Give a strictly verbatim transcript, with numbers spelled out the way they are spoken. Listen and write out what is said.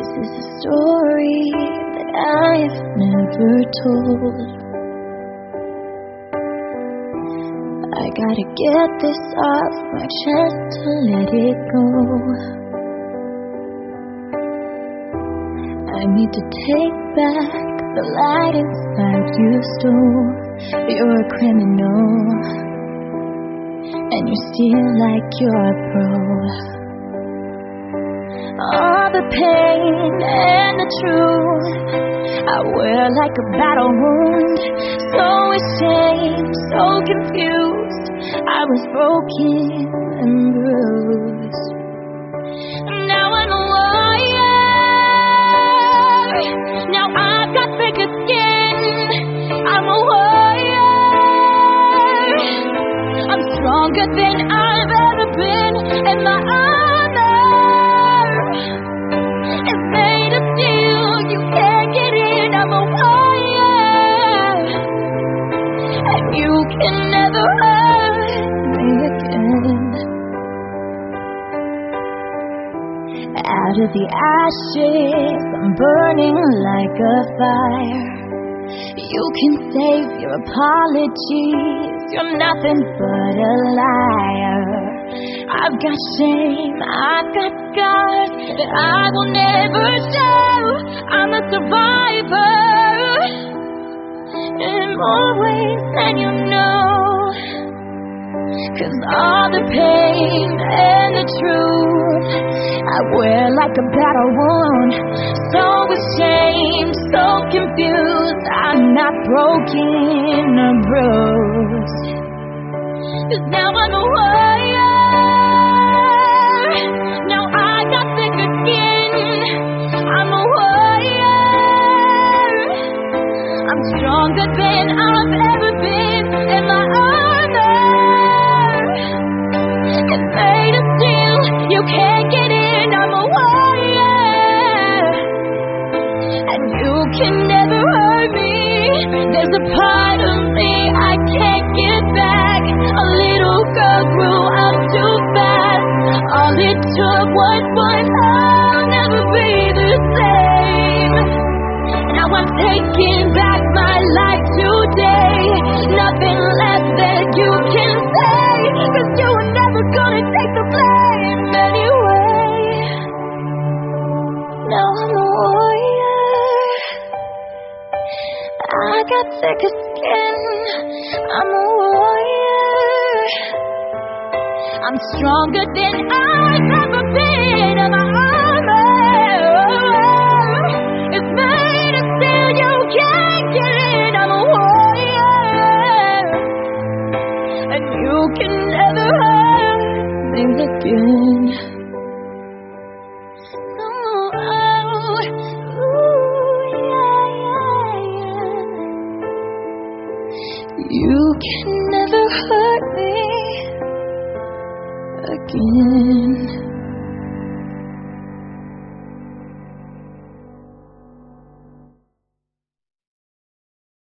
is a story that I have never told. I gotta get this off my chest to let it go. I need to take back the light inside you stole. You're a criminal, and you steal like you're a pro. All the pain and the truth I wear like a battle wound. So ashamed, so confused, I was broken and bruised. Now I'm a warrior. Now I've got thicker skin. I'm a warrior. I'm stronger than I've ever been, and my honor is made of steel. You can't get in. I'm a warrior, and you can never hurt me again. Out of the ashes, I'm burning like a fire. You can save your apologies. You're nothing but a liar. I've got shame, I've got scars that I will never show. I'm a survivor in more ways than you know. 'Cause all the pain and the truth I wear like a battle wound. So ashamed, so confused, I'm not broken or bruised. 'Cause now I'm a warrior. Now I got thicker skin. I'm a warrior. I'm stronger than I've ever been, and my honor is made of steel. You can't get in. I'm a warrior, and you can never hurt me. There's a part of me I can't get back. A little girl grew up too fast. All it took was one. I'll never be the same. Now I'm taking back my life today. Nothing less that you can say, 'cause you were never gonna take the blame anyway. Now I'm a warrior. I got thicker skin. I'm a warrior. I'm stronger than I've ever been, and my armor is made of steel. You can't get in. I'm a warrior, and you can never hurt me again. Oh, ooh, yeah, yeah, yeah. You can never hurt me again.